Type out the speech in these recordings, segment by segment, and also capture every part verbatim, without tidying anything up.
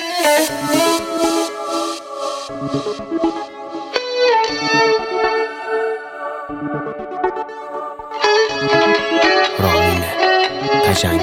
رامین قشنگی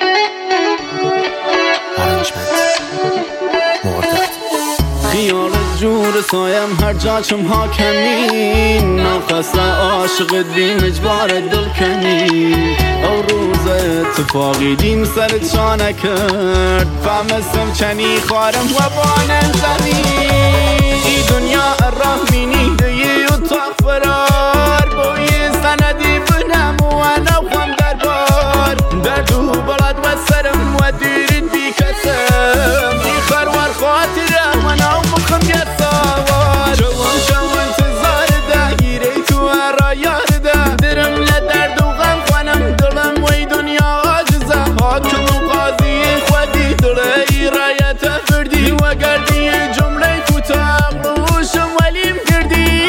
ارنجمنت مردد خیال جور سایم هر جا چم حاکمی ناخسته عاشق دیم اجبار دل کنی او روز اتفاقی دیم سر چانه کرد فهمستم چنی خارم و بانم زنی ای دنیا رحمینی دیگه و تا فرار بوی سندی بنم و نوخم در بار دردو بلد و سرم و دیرید بی کسم ای خروار خاطره و نو مخم یه سوار جوان جوان تزار ده گیره تو هر یار ده درم لدرد و غم خانم دلم وی دنیا آجزه حاکم و قاضی خودی دله ای رایت فردی و گردی جمله کوتاه روشم ولیم کردی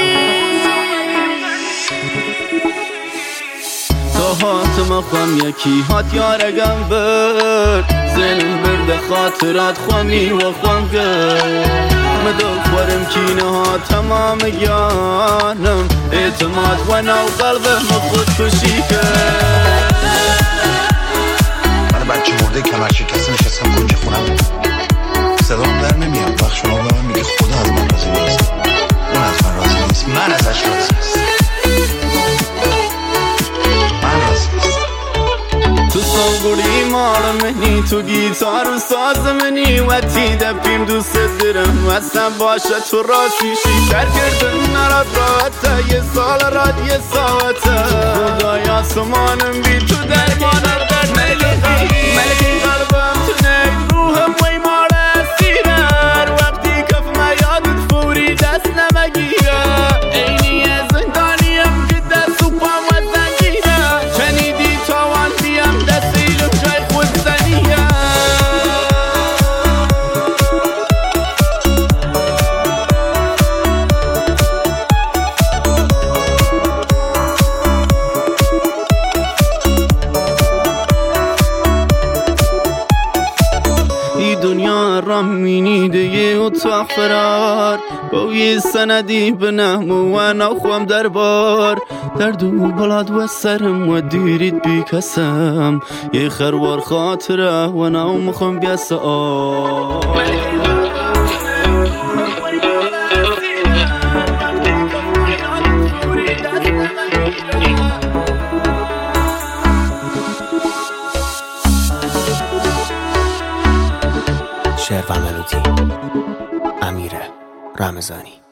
تا هاتم خواهم یکی هات یارگم بر زنم برده خاطرات خوامی و خواهم کرد مدل خورم کینه ها تمام گیانم اعتماد و نو قلبم خود کشی کرد من بچه مرده کمر شکسته نشستم کنج خونم صدام در نمیاد وقت شما به من میگه خدا از من راضی نیست اون از من راضی نیست من ازش راضی نیست من راضی نیست تو سوگوری مال منی تو گیتار و ساز منی و تی دپیم دوست درم اصلا باشه تو راستی شیکر کردن نراد راحته یه سال راد یه ساعته خدای آسمانم بی تو درمانم در ملکی ملکی قلبم تو نگ روحم وی مال اسیرر وقتی کفم یادت فوری دست نمگیره اینی زندانیم که دست و پام و زنگیره شنیدی تاوان بیم دست ایلم جای خود زنیه ای دنیا رامینی دیگه اتاق فرار با یه سندی بنم و نخوام در بار درد و بلاد و سرم و دیرید بی کسم یه خروار خاطره و نو مخوام بیسه آه شعر و ملودی امیر رمضانی.